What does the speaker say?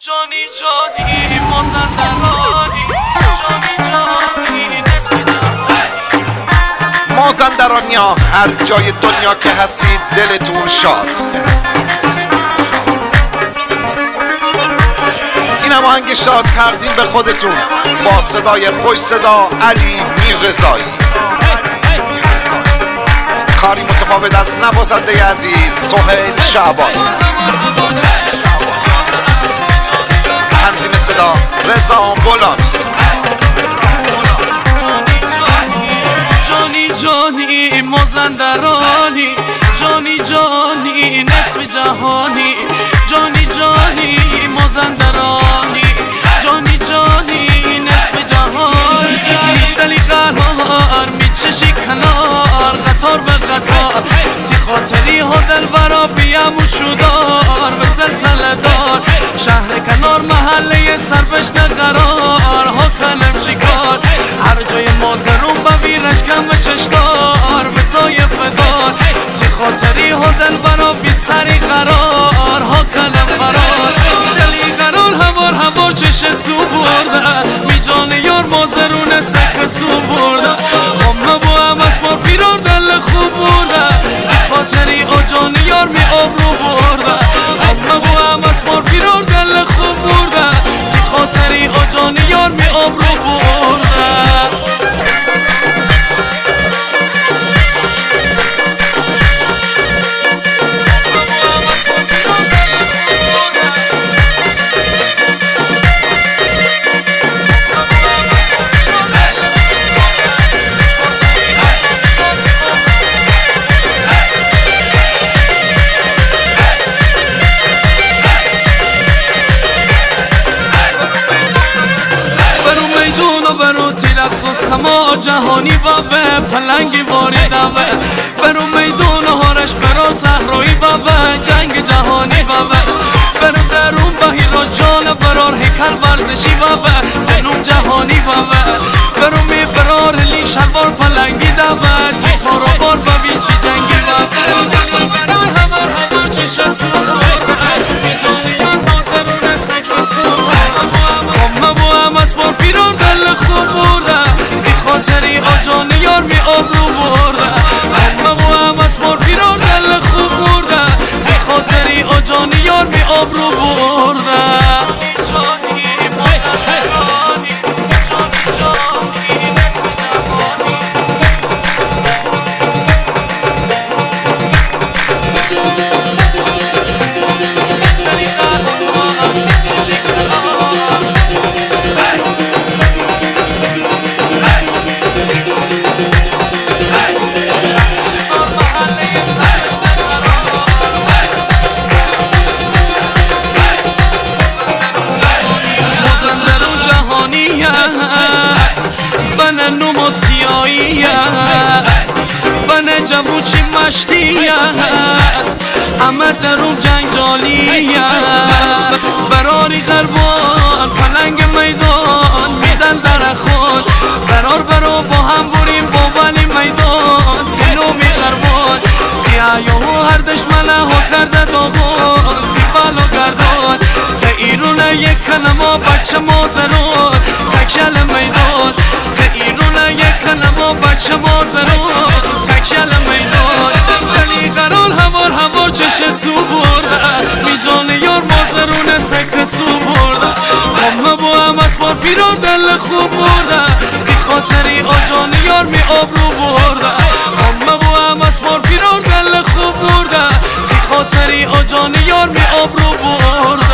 جانی جانی مازندرانی، جانی جانی نصف جهانی. مازندرانیا هر جای دنیا که هستید دلتون شاد. این آهنگ شاد تقدیم به خودتون با صدای خوش صدا علی میررضایی. کاری متفاوت از نوازنده عزیز سهیل شعبانی. تنظیم صدا رضا بولان. جانی جانی مازندرانی، جانی جانی نصف جهانی. جانی جانی مازندرانی، جانی جانی نصف جهانی. دلی قرار میچشی کنار، قطار به قطار تی خاطری ها دل برا بیم و چودار به سلسله دار. شهر کنار محله سربشت قرار ها کنم چیکار. هر جای مازرون با ویرش کم به چشدار به طایف دار. تی خاطری ها دل برا بی سری قرار ها کنم فرار. دلی قرار هوار چش سو برده می جان یار مازرون سک سو برده. همه با هم از بار پیرار دل خوب برده. تی خاطری آ جان یار می آبرو برده. همه با هم از بار پیرار دل خوب برده. تی خاطری آ جان یار می آبرو برده. برو تیرقص و سما جهانی بابه فلنگی واری دوه. برو میدون هارش برو صحرایی بابه جنگ جهانی بابه. برو درون بهیرا جان برار هیکل ورزشی بابه زنون جهانی بابه. برو می برار لی شلوار فلنگی دوه تی خارا بار ببین چی جنگی بابه. دلی برار همار چی شسو میجانی یاد نازرون سک سو همه با هم از بار پیرار دل خوب برده. تی خاطری آ جان یار می آبرو برده. همه با هم از بار پیرار دل خوب برده. تی خاطری آ جان یار می آبرو برده. جانی مازندرانی، جانی جانی نصف جهانی. دلی قرار چشی کنار بنا نمو سیاییت بنا جبوچی مشتیت همه درون جنجالیت. براری غربان پلنگ میدان میدن در خود. برو با هم بریم با ولی میدان تینو می غربان. تی ایاهو هر دشمنه ها کرده داغان تی بالو گردان. تی ایرونه یک کلمه بچه مازرون تکیل میدان. تی ایرونه یک کلمه بچه مازرون تکیل میدان. دلی قرار هوار چش سو برده. می جان یار مازرون سک سو برده. همه با هم از بار پیرار دل خوب برده. تی خاطری آ جان یار می آبرو برده. همه با هم از بار پیرار دل خوب برده. تی خاطری آ جان یار می آبرو برده.